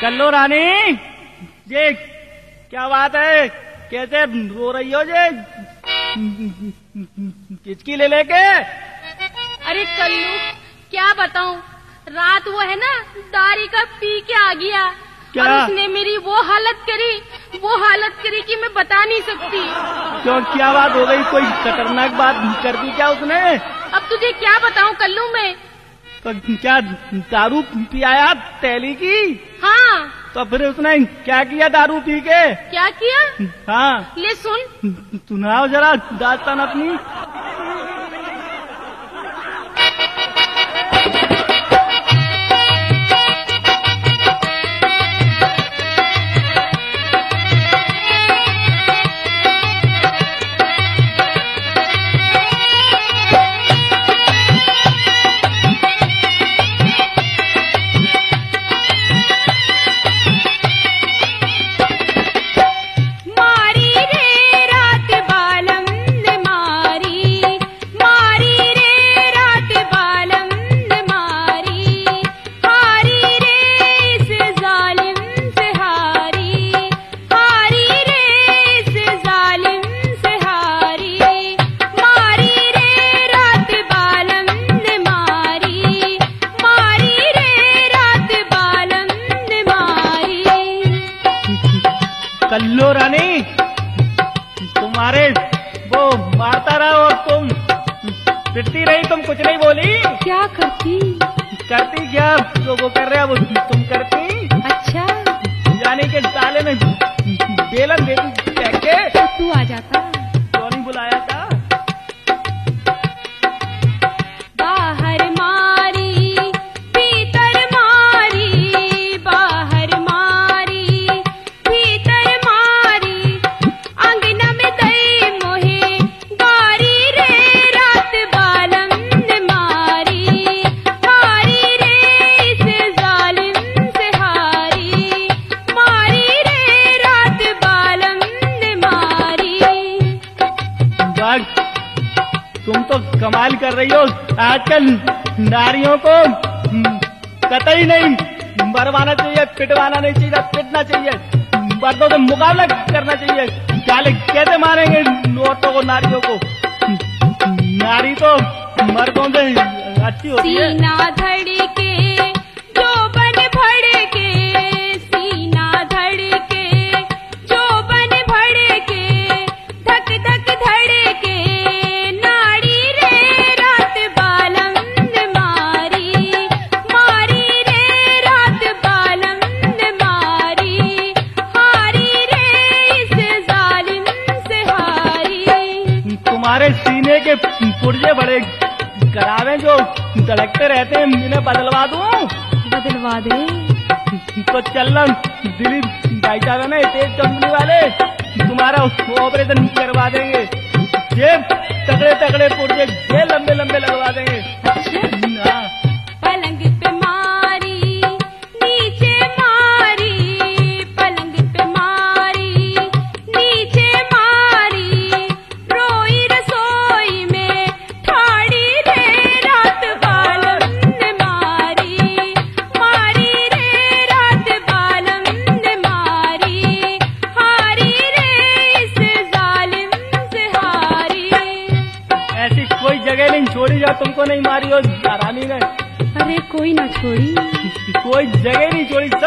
कल्लो रानी, ये क्या बात है? कैसे रो रही हो जे? किचकी ले लेके? अरे कल्लू, क्या बताऊं, रात वो है ना दारी का पी के आ गया। क्या? और उसने मेरी वो हालत करी कि मैं बता नहीं सकती। क्यों, क्या बात हो गई? कोई खतरनाक बात कर दी क्या उसने? अब तुझे क्या बताऊं कल्लू मैं। तो क्या दारू पियाया तैली की? हाँ। तो फिर उसने क्या किया दारू पी के? क्या किया? हाँ, ले सुन। सुनाओ जरा दास्तान अपनी। कल्लो रानी, तुम्हारे वो मारता रहा और तुम पिटती रही, तुम कुछ नहीं बोली। क्या करती? करती क्या? जो वो कर रहा वो तुम करती। अच्छा, यानी के साले में बेलन देती फेंक के। तो तू आ जाता। क्यों नहीं बुलाया था? बाहर मारी भीतर मारी, बाहर मारी भीतर मारी, अंगना में दई मोहे गारी रे, रात बालम ने मारी हारी रे, इस जालिम से हारी मारी रे, रात बालम ने मारी। तुम तो कमाल कर रही हो। आजकल नारियों को कतई नहीं मरवाना चाहिए, पिटवाना नहीं चाहिए, पिटना चाहिए, मर्दों से मुकाबला करना चाहिए। गाली कैसे मारेंगे औरतों को, नारियों को? नारी तो मर्दों से अच्छी होती है। सीना धड़के जो बन भड़के, सीना धड़के जो बन भड़के, धक धक धड़के नाड़ी रे, रात बालम ने मारी मारी रे, रात बालम ने मारी हारी रे, इस जालिम से हारी। तुम्हारे सीने के पुर्जे बड़े करावे जो धड़कते रहते हैं, इन्हें बदलवा दूं? बदलवा दे। तो चलना दिलीप भाई साहब है ना, तेज कंपनी वाले, तुम्हारा ऑपरेशन करवा देंगे। ये तगड़े तगड़े पुर्जे ये लंबे लंबे लगवा देंगे। हाँ। पलंग पे मारी नीचे मारी, पलंग पे मारी नीचे मारी, रोई रसोई में ठाड़ी रे, रात बालम ने मारी मारी रे, रात बालम ने मारी हारी रे, इस जालिम से हारी। ऐसी कोई जगह नहीं छोड़ी जा तुमको नहीं मारी हो रानी ने। अरे कोई ना छोड़ी। कोई जगह नहीं छोड़ी,